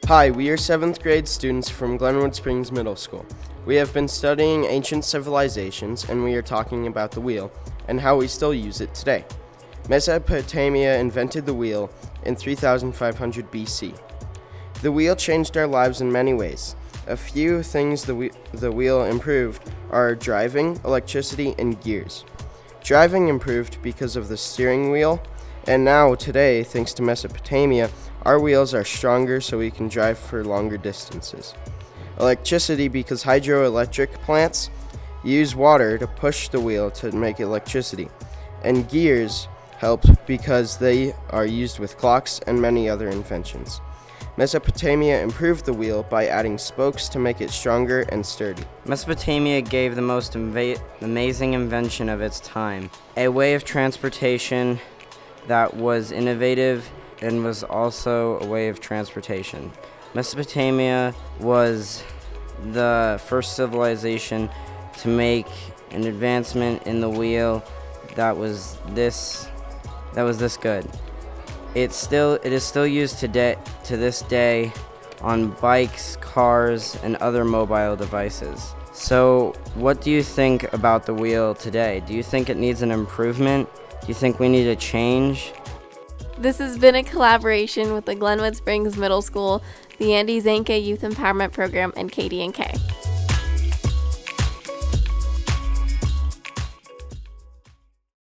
Hi, we are 7th grade students from Glenwood Springs Middle School. We have been studying ancient civilizations, and we are talking about the wheel and how we still use it today. Mesopotamia invented the wheel in 3500 BC. The wheel changed our lives in many ways. A few things the wheel improved are driving, electricity, and gears. Driving improved because of the steering wheel, and now today, thanks to Mesopotamia, our wheels are stronger so we can drive for longer distances. Electricity because hydroelectric plants use water to push the wheel to make electricity. And gears help because they are used with clocks and many other inventions. Mesopotamia improved the wheel by adding spokes to make it stronger and sturdy. Mesopotamia gave the most amazing invention of its time, a way of transportation that was innovative and was also a way of transportation. Mesopotamia was the first civilization to make an advancement in the wheel that was this good. It is still used to this day on bikes, cars, and other mobile devices. So, what do you think about the wheel today? Do you think it needs an improvement? Do you think we need a change? This has been a collaboration with the Glenwood Springs Middle School, the Andy Zanke Youth Empowerment Program, and KD&K.